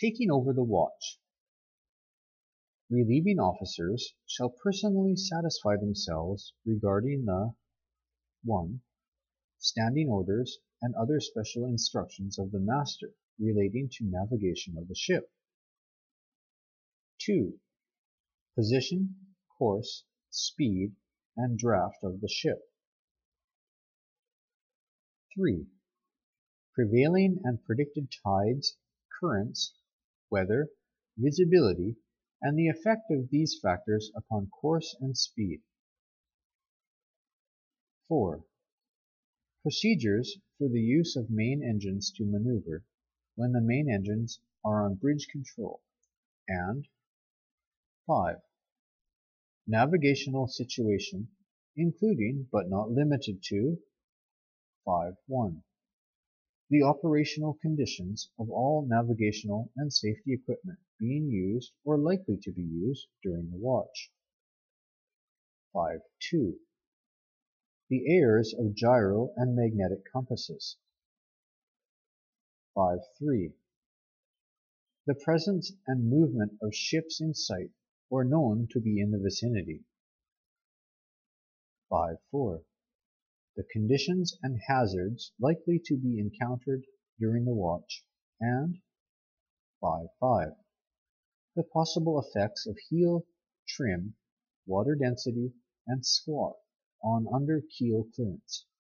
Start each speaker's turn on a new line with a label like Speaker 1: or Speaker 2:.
Speaker 1: Taking over the watch. Relieving officers shall personally satisfy themselves regarding the 1. Standing orders and other special instructions of the master relating to navigation of the ship. 2. Position, course, speed, and draft of the ship. 3. Prevailing and predicted tides, currents, weather, visibility, and the effect of these factors upon course and speed. 4. Procedures for the use of main engines to maneuver when the main engines are on bridge control. And 5. Navigational situation, including but not limited to 5.1. The operational conditions of all navigational and safety equipment being used or likely to be used during the watch. 5.2. The errors of gyro and magnetic compasses. 5.3. The presence and movement of ships in sight or known to be in the vicinity. 5.4. The conditions and hazards likely to be encountered during the watch. And 5.5. The possible effects of heel, trim, water density, and squall on under keel clearance.